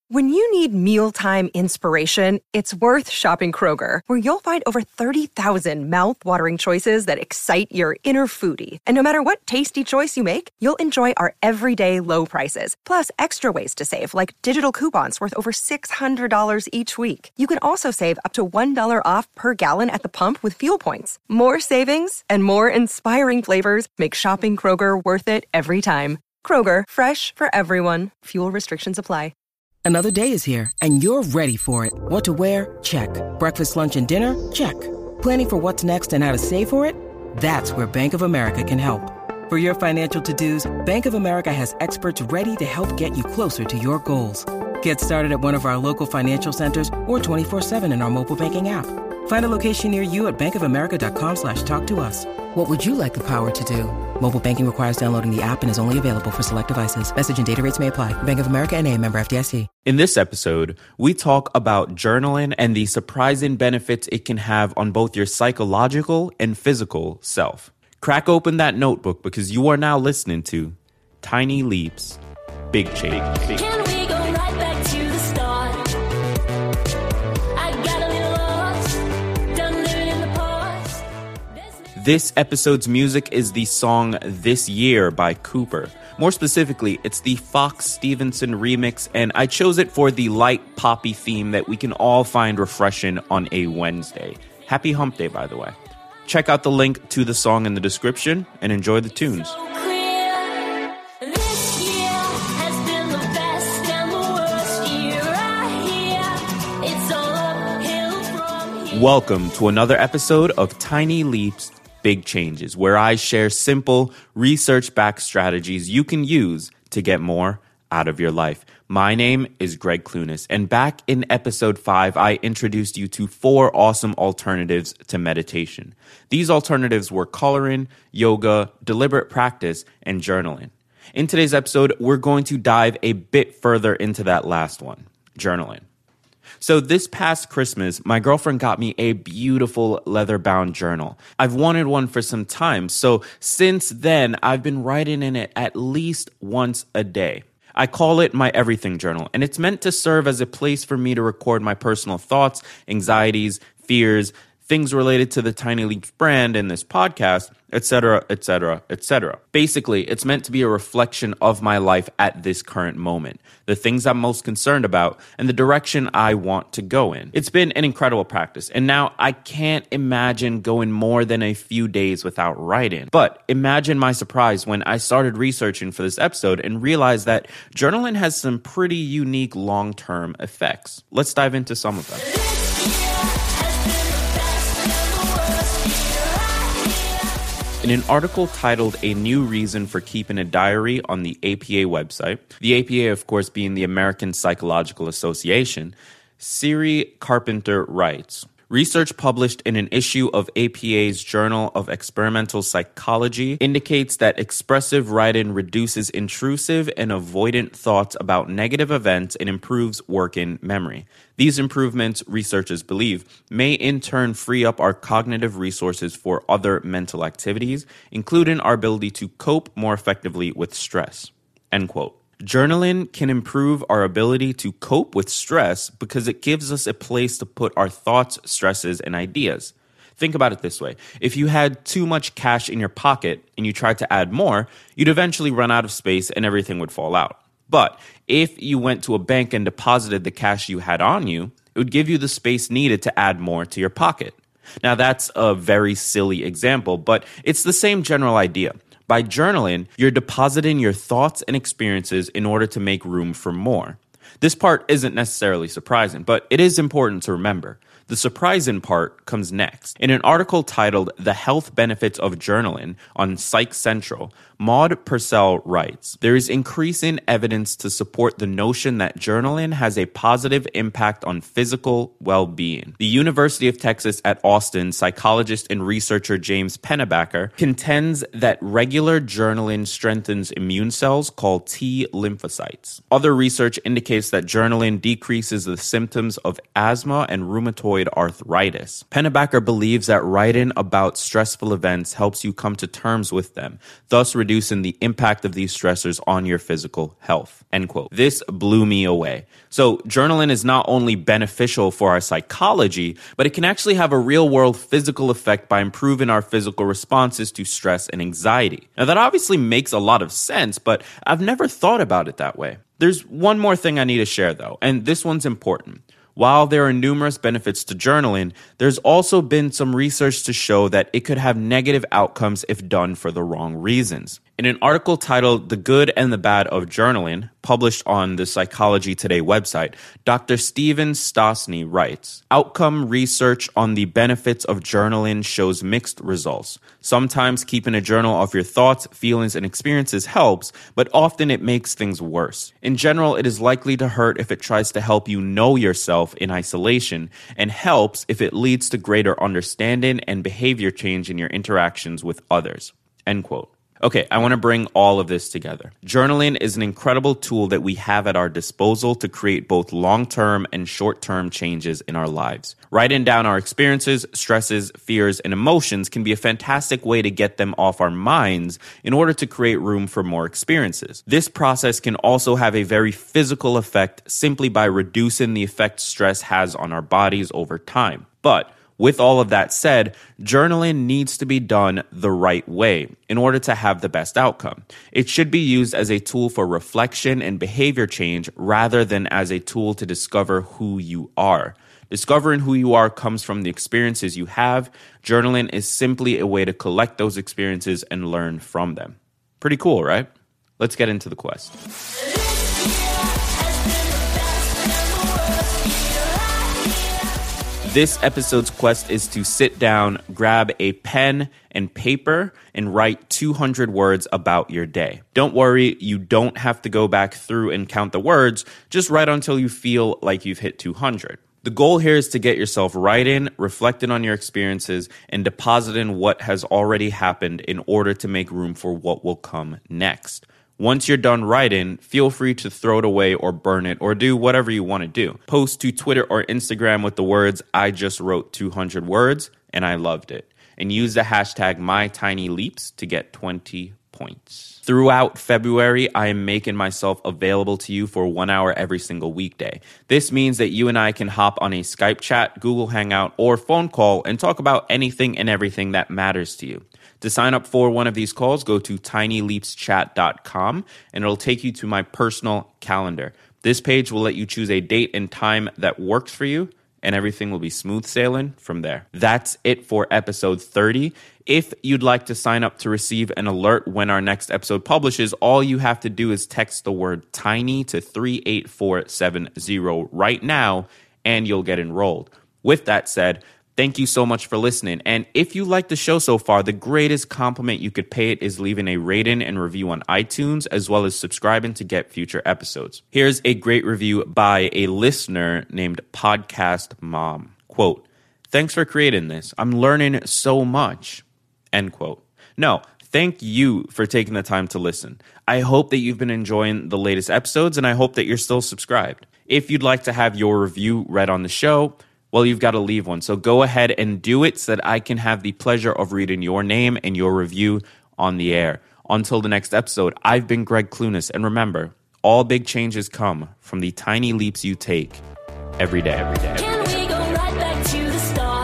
When you need mealtime inspiration, it's worth shopping Kroger, where you'll find over 30,000 mouth-watering choices that excite your inner foodie. And no matter what tasty choice you make, you'll enjoy our everyday low prices, plus extra ways to save, like digital coupons worth over $600 each week. You can also save up to $1 off per gallon at the pump with fuel points. More savings and more inspiring flavors make shopping Kroger worth it every time. Kroger, fresh for everyone. Fuel restrictions apply. Another day is here, and you're ready for it. What to wear? Check. Breakfast, lunch, and dinner? Check. Planning for what's next and how to save for it? That's where Bank of America can help. For your financial to-dos, Bank of America has experts ready to help get you closer to your goals. Get started at one of our local financial centers or 24/7 in our mobile banking app. Find a location near you at bankofamerica.com/talktous. What would you like the power to do? Mobile banking requires downloading the app and is only available for select devices. Message and data rates may apply. Bank of America N.A., member FDIC. In this episode, we talk about journaling and the surprising benefits it can have on both your psychological and physical self. Crack open that notebook because you are now listening to Tiny Leaps, Big Change. Can we go right back to the start? I got a little lost, done living in the past. This episode's music is the song This Year by Cooper. More specifically, it's the Fox Stevenson remix, and I chose it for the light poppy theme that we can all find refreshing on a Wednesday. Happy Hump Day, by the way. Check out the link to the song in the description and enjoy the tunes. So clear. This year has been the best and the worst year I hear. It's all uphill from here. Welcome to another episode of Tiny Leaps, Big Changes, where I share simple, research-backed strategies you can use to get more out of your life. My name is Greg Clunis, and back in episode 5, I introduced you to 4 awesome alternatives to meditation. These alternatives were coloring, yoga, deliberate practice, and journaling. In today's episode, we're going to dive a bit further into that last one, journaling. So this past Christmas, my girlfriend got me a beautiful leather-bound journal. I've wanted one for some time, so since then, I've been writing in it at least once a day. I call it my everything journal, and it's meant to serve as a place for me to record my personal thoughts, anxieties, fears, things related to the Tiny Leaps brand and this podcast, etc., etc., etc. Basically, it's meant to be a reflection of my life at this current moment, the things I'm most concerned about, and the direction I want to go in. It's been an incredible practice, and now I can't imagine going more than a few days without writing. But imagine my surprise when I started researching for this episode and realized that journaling has some pretty unique long-term effects. Let's dive into some of them. In an article titled A New Reason for Keeping a Diary on the APA website, the APA, of course, being the American Psychological Association, Siri Carpenter writes, research published in an issue of APA's Journal of Experimental Psychology indicates that expressive writing reduces intrusive and avoidant thoughts about negative events and improves working memory. These improvements, researchers believe, may in turn free up our cognitive resources for other mental activities, including our ability to cope more effectively with stress. End quote. Journaling can improve our ability to cope with stress because it gives us a place to put our thoughts, stresses, and ideas. Think about it this way. If you had too much cash in your pocket and you tried to add more, you'd eventually run out of space and everything would fall out. But if you went to a bank and deposited the cash you had on you, it would give you the space needed to add more to your pocket. Now, that's a very silly example, but it's the same general idea. By journaling, you're depositing your thoughts and experiences in order to make room for more. This part isn't necessarily surprising, but it is important to remember. The surprising part comes next. In an article titled The Health Benefits of Journaling on Psych Central, Maud Purcell writes, there is increasing evidence to support the notion that journaling has a positive impact on physical well-being. The University of Texas at Austin psychologist and researcher James Pennebaker contends that regular journaling strengthens immune cells called T lymphocytes. Other research indicated indicates that journaling decreases the symptoms of asthma and rheumatoid arthritis. Pennebaker believes that writing about stressful events helps you come to terms with them, thus reducing the impact of these stressors on your physical health. End quote. This blew me away. So journaling is not only beneficial for our psychology, but it can actually have a real-world physical effect by improving our physical responses to stress and anxiety. Now, that obviously makes a lot of sense, but I've never thought about it that way. There's one more thing I need to share, though, and this one's important. While there are numerous benefits to journaling, there's also been some research to show that it could have negative outcomes if done for the wrong reasons. In an article titled The Good and the Bad of Journaling, published on the Psychology Today website, Dr. Steven Stosny writes, "Outcome research on the benefits of journaling shows mixed results. Sometimes keeping a journal of your thoughts, feelings, and experiences helps, but often it makes things worse. In general, it is likely to hurt if it tries to help you know yourself in isolation, and helps if it leads to greater understanding and behavior change in your interactions with others." End quote. Okay, I want to bring all of this together. Journaling is an incredible tool that we have at our disposal to create both long-term and short-term changes in our lives. Writing down our experiences, stresses, fears, and emotions can be a fantastic way to get them off our minds in order to create room for more experiences. This process can also have a very physical effect simply by reducing the effect stress has on our bodies over time. But with all of that said, journaling needs to be done the right way in order to have the best outcome. It should be used as a tool for reflection and behavior change rather than as a tool to discover who you are. Discovering who you are comes from the experiences you have. Journaling is simply a way to collect those experiences and learn from them. Pretty cool, right? Let's get into the quest. This episode's quest is to sit down, grab a pen and paper, and write 200 words about your day. Don't worry, you don't have to go back through and count the words. Just write until you feel like you've hit 200. The goal here is to get yourself writing, reflecting on your experiences, and depositing what has already happened in order to make room for what will come next. Once you're done writing, feel free to throw it away or burn it or do whatever you want to do. Post to Twitter or Instagram with the words, "I just wrote 200 words and I loved it." And use the hashtag MyTinyLeaps to get 20 points. Throughout February, I am making myself available to you for 1 hour every single weekday. This means that you and I can hop on a Skype chat, Google Hangout, or phone call and talk about anything and everything that matters to you. To sign up for one of these calls, go to tinyleapschat.com and it'll take you to my personal calendar. This page will let you choose a date and time that works for you, and everything will be smooth sailing from there. That's it for episode 30. If you'd like to sign up to receive an alert when our next episode publishes, all you have to do is text the word TINY to 38470 right now, and you'll get enrolled. With that said, thank you so much for listening. And if you like the show so far, the greatest compliment you could pay it is leaving a rating and review on iTunes, as well as subscribing to get future episodes. Here's a great review by a listener named Podcast Mom. Quote, "Thanks for creating this. I'm learning so much." End quote. No, thank you for taking the time to listen. I hope that you've been enjoying the latest episodes, and I hope that you're still subscribed. If you'd like to have your review read on the show, well, you've got to leave one. So go ahead and do it so that I can have the pleasure of reading your name and your review on the air. Until the next episode, I've been Greg Clunas. And remember, all big changes come from the tiny leaps you take every day. Can we go right back to the start?